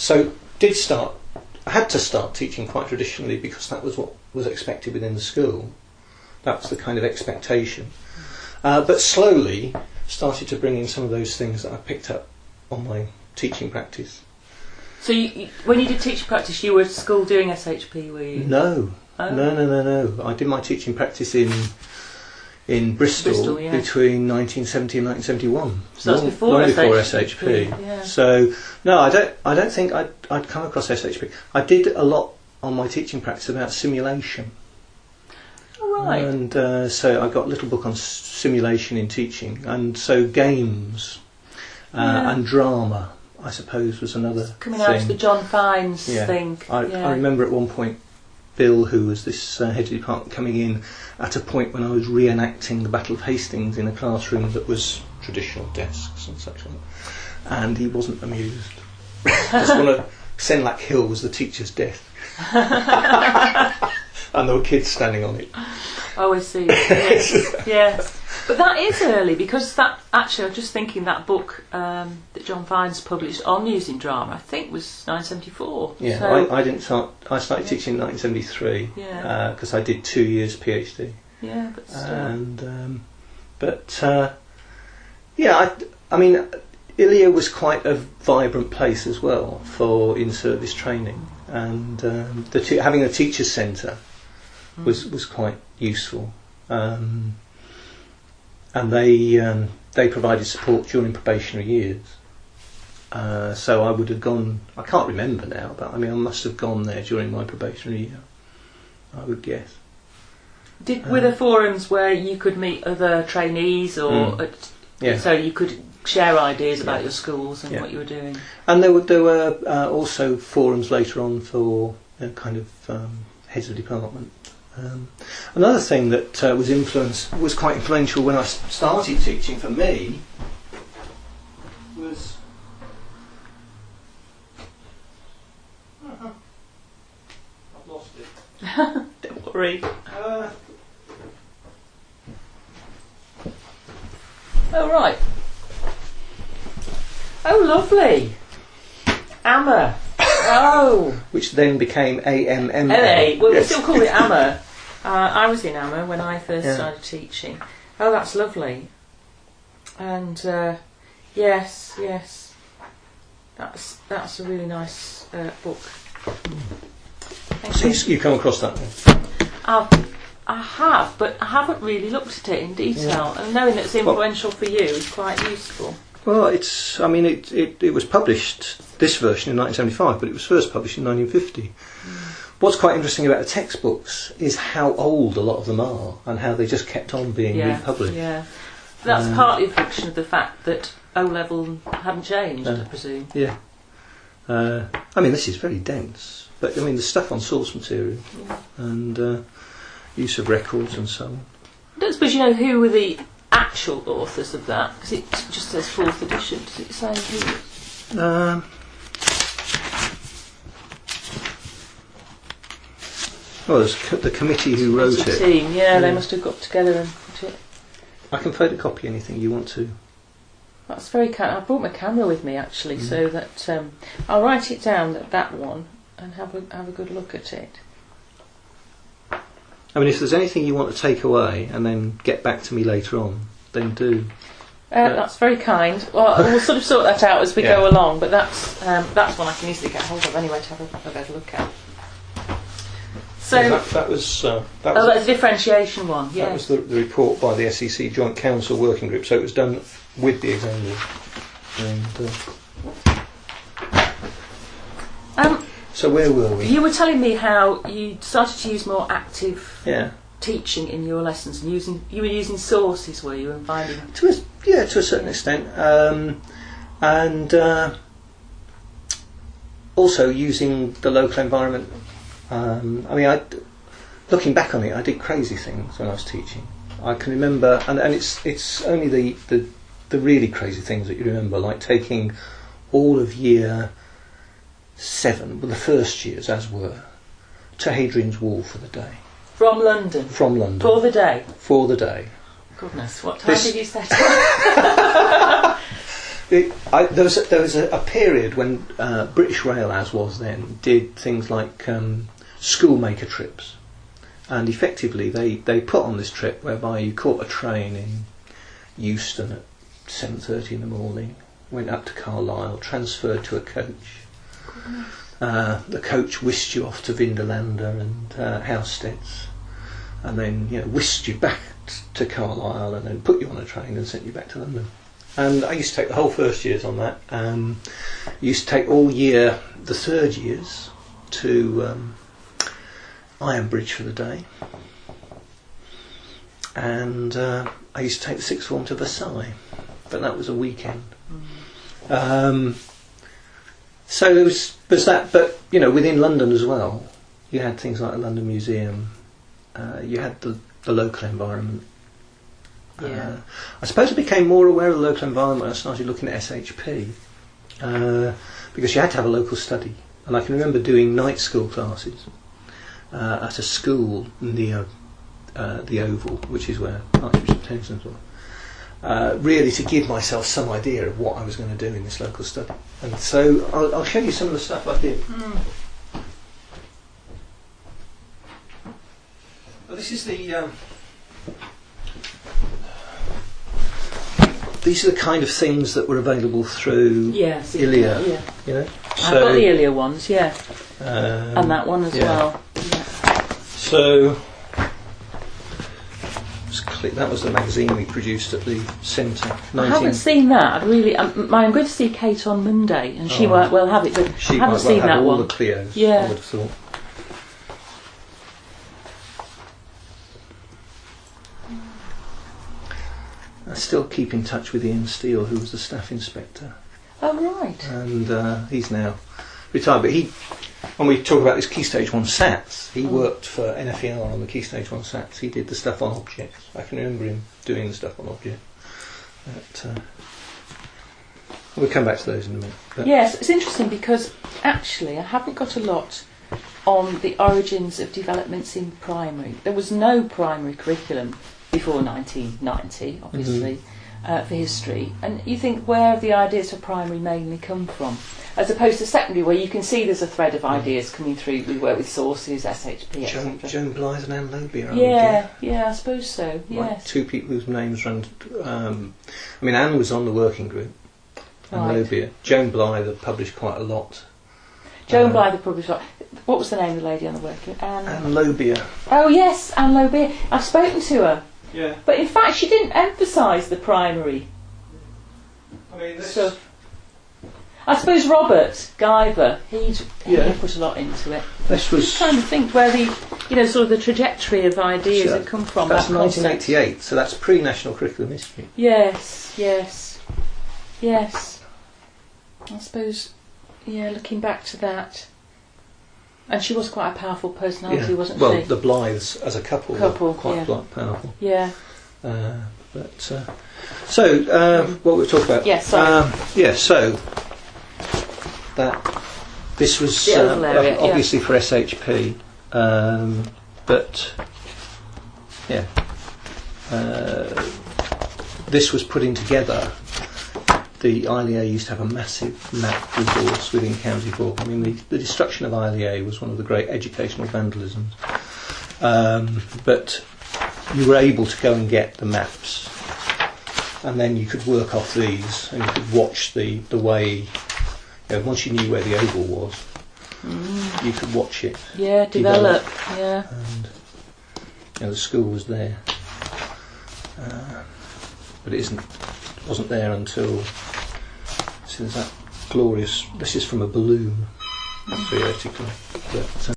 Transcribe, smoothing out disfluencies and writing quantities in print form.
So I had to start teaching quite traditionally because that was what was expected within the school. That was the kind of expectation. But slowly started to bring in some of those things that I picked up on my teaching practice. So when you did teaching practice, you were at school doing SHP, were you? No. Oh. No. I did my teaching practice in Bristol yeah. between 1970 and 1971. So that's before SHP. Yeah. So no, I don't think I'd come across SHP. I did a lot on my teaching practice about simulation. Oh, right. And so I got a little book on simulation in teaching, and so games and drama, I suppose, was another coming thing. out of the John Fiennes thing. I remember at one point Bill, who was this head of department, coming in at a point when I was reenacting the Battle of Hastings in a classroom that was traditional desks and such like that. And he wasn't amused. Just one of Senlac Hill was the teacher's desk. And there were kids standing on it. Oh, I see. Yes. Yes. But that is early, because that, actually, I was just thinking that book that John Fiennes published on using drama, I think was 1974. Yeah, so I started teaching in 1973 because I did 2 years PhD. Yeah, but still. And I mean, ILEA was quite a vibrant place as well for in-service training, and having a teachers' centre was quite useful. And they provided support during probationary years. So I would have gone, I can't remember now, but I mean I must have gone there during my probationary year, I would guess. Were there forums where you could meet other trainees, or so you could share ideas about your schools and what you were doing? And there were also forums later on for kind of heads of department. Another thing that was quite influential when I started teaching for me was I've lost it. Don't worry. Oh, right. Oh, lovely. AMA. Oh. Which then became AMMA. Well, we still call it AMA. I was in AMA when I first started teaching. Oh, that's lovely. And yes, that's a really nice book. So you come across that one? I have, but I haven't really looked at it in detail. And knowing that it's influential for you is quite useful. Well, it was published, this version, in 1975, but it was first published in 1950. What's quite interesting about the textbooks is how old a lot of them are, and how they just kept on being republished. Yeah, that's partly a function of the fact that O-level hadn't changed, I presume. Yeah. I mean, this is very dense, but I mean, the stuff on source material and use of records and so on. I don't suppose you know who were the actual authors of that, because it just says 4th edition. Does it say who? Well, there's the committee who wrote it. The team, they must have got together and put it. I can photocopy anything you want to. That's very kind. I brought my camera with me actually, so that I'll write it down, that one, and have a good look at it. I mean, if there's anything you want to take away and then get back to me later on, then do. That's very kind. Well, we'll sort of sort that out as we go along, but that's one I can easily get hold of anyway to have a better look at. So that was that's a differentiation one. Yeah, that was the report by the SEC Joint Council Working Group. So it was done with the examiners. And so where were we? You were telling me how you started to use more active teaching in your lessons, and you were using sources, were you, and finding to a certain extent, and also using the local environment. I mean, looking back on it, I did crazy things when I was teaching. I can remember, and it's only the really crazy things that you remember, like taking all of year 7, well, the first years as were, to Hadrian's Wall for the day. From London? From London. For the day? For the day. Goodness, what time did you set there was a period when British Rail, as was then, did things like schoolmaker trips, and effectively they put on this trip whereby you caught a train in Euston at 7:30 in the morning, went up to Carlisle, transferred to a coach. The coach whisked you off to Vindolanda and Housesteads, and then whisked you back to Carlisle, and then put you on a train and sent you back to London. And I used to take the whole first years on that. Used to take all year, the third years, to Ironbridge for the day. And I used to take the sixth form to Versailles, but that was a weekend. So there was that, but within London as well, you had things like the London Museum. You had the local environment. Yeah. I suppose I became more aware of the local environment when I started looking at SHP, because you had to have a local study, and I can remember doing night school classes at a school near the Oval, which is where Archbishop Townsend's were, really to give myself some idea of what I was going to do in this local study. And so I'll show you some of the stuff I did. Well, this is these are the kind of things that were available through ILEA. Yeah. I've got the ILEA ones, and that one as well. Yeah. So that was the magazine we produced at the centre. I haven't seen that. I'm going to see Kate on Monday, and she might well have it, but I haven't seen that all one. The Clios, yeah. I would have thought. I still keep in touch with Ian Steele, who was the staff inspector. Oh, right. And he's now retired. But when we talk about this Key Stage 1 SATs, he worked for NFER on the Key Stage 1 SATs. He did the stuff on objects. I can remember him doing the stuff on objects. We'll come back to those in a minute. But yes, it's interesting because actually I haven't got a lot on the origins of developments in primary. There was no primary curriculum before 1990, obviously, for history. And you think, where have the ideas for primary mainly come from? As opposed to secondary, where you can see there's a thread of ideas coming through. We work with sources, SHP, etc. Joan Blythe and Anne Lobia. Yeah, I suppose so, yes. Like two people whose names run... Anne was on the working group, Anne Lobia. Joan Blythe published quite a lot. Joan Blythe published a lot. What was the name of the lady on the working group? Anne Lobia. Oh yes, Anne Lobia. I've spoken to her. Yeah. But in fact, she didn't emphasise the primary stuff. I suppose Robert Guyver, he put a lot into it. This was just trying to think where the sort of the trajectory of ideas had come from. That's 1988, so that's pre-national curriculum history. Yes. I suppose, looking back to that. And she was quite a powerful personality, wasn't she? Well, the Blythes as a couple were quite powerful. Yeah. What we'll talk about. Yes. So this was obviously for SHP, this was putting together. The ILEA used to have a massive map resource within County Cork. I mean, the destruction of ILEA was one of the great educational vandalisms. But you were able to go and get the maps, and then you could work off these, and you could watch the way. Once you knew where the Oval was, you could watch it. Yeah, develop. Yeah. And the school was there, but it wasn't there until. So there's that glorious. This is from a balloon, theoretically. But,